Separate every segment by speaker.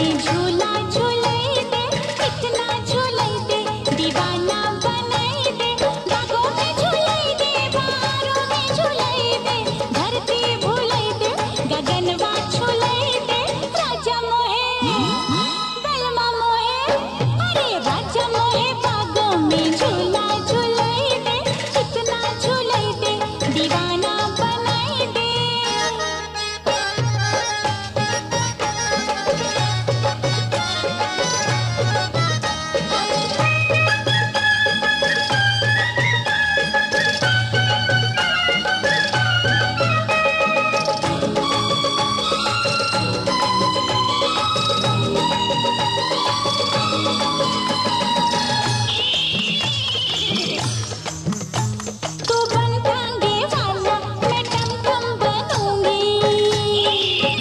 Speaker 1: में झूला झूलाई दे, इतना झूलाई दे दीवाना बनाई दे। बागों में झूलाई दे, बहारों में झूलाई दे, धरती भूलाई दे, गगनवा झूलाई दे। राजा मोहे बलमा मोहे, अरे राजा मोहे बागों में झूला झूलाई दे, इतना झूलाई दे दीवाना बनाई दे। तू बन टांगे वाला, मैं टमटम बनूंगी।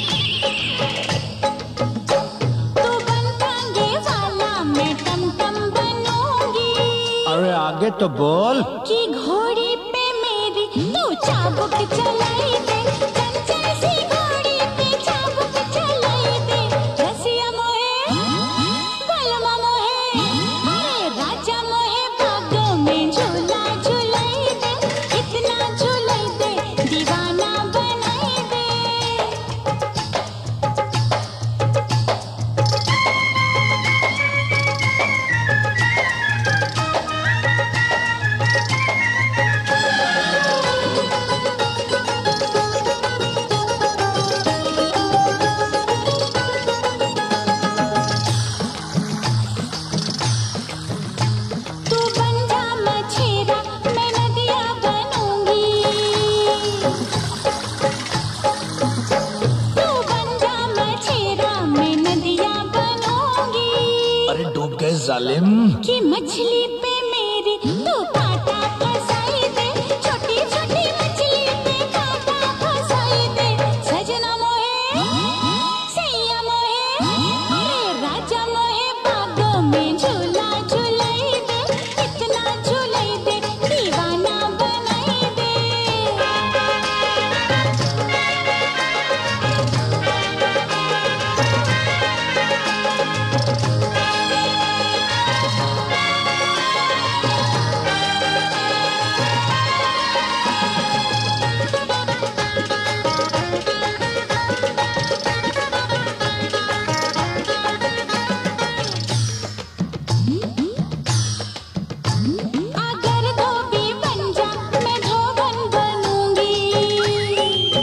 Speaker 1: तू बन टांगे वाला, मैं टमटम बनूंगी।
Speaker 2: अरे आगे तो बोल।
Speaker 1: कि घोड़ी पे मेरी तू चाबुक चलाई दे, चंचल सी घोड़ी पे चाबुक चलाई दे। रसिया मोहे बलमा मोहे, अरे राजा मोहे बागों में झूला झूलाई दे, इतना झूलाई दे दीवाना बनाई दे। तू बन जा मछेरा, मैं नदिया बनूंगी। तू बन जा मछेरा, मैं नदिया बनूंगी।
Speaker 2: अरे डूब गए जालिम।
Speaker 1: कि मछली पे मेरी तू कांटा फंसाई दे, छोटी छोटी मछली पे कांटा फंसाई दे। सजना मोहे सैया मोहे, अरे राजा मोहे बागों में झूला झूलाई दे, इतना झूलाई दे दीवाना बनाई दे। अगर धोबी बन जा, मैं धोबन बनूंगी।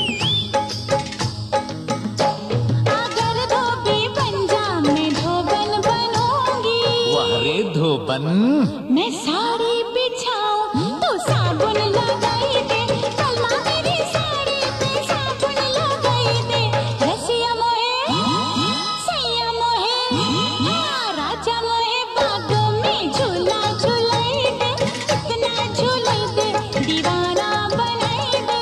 Speaker 1: अगर धोबी बन जा, मैं धोबन बनूंगी।
Speaker 2: वाह रे धोबन।
Speaker 1: मैं साड़ी बिछाऊं तो साबुन लगाई दे, कलमा मेरी साड़ी पे साबुन लगाई दे। रसिया मोहे सैया मोहे, हाँ राजा मोहे बागों में झूला झूलाई दे, इतना झूलाई दे दीवाना बनाई दे।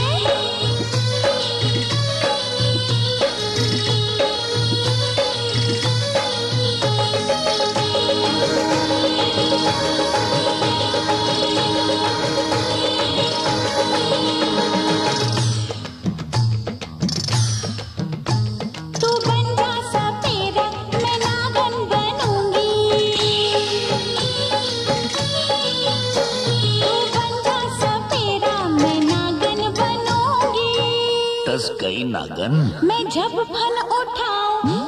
Speaker 1: तू बन जा सपेरा, मैं नागन बनूंगी। तू बन जा सपेरा, मैं नागन बनूंगी।
Speaker 2: टस गई नागन।
Speaker 1: मैं जब फन उठाऊं